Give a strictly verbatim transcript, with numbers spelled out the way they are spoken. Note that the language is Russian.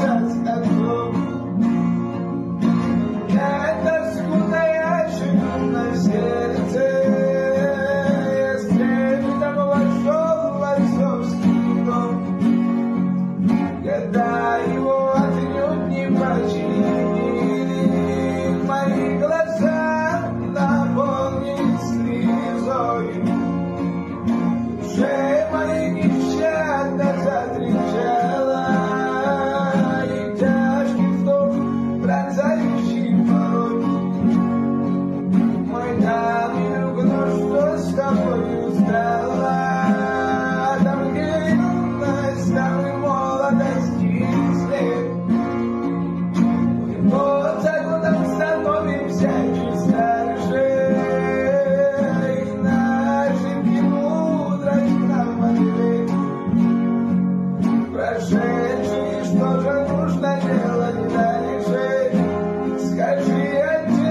бежать от дом. Это скудная на сердце, если там вошел в отцовский дом, когда его отнюдь не починили, мои глаза наполнились слезой, душе моей нещадно затрещала, и тяжкий вздох, пронзающий порой. Мой камень, ну что с тобой стало? Там где юность, там и молодость след. Год за годом становимся чуть старше, и на ошибки мудрость нам ответ. Прошу.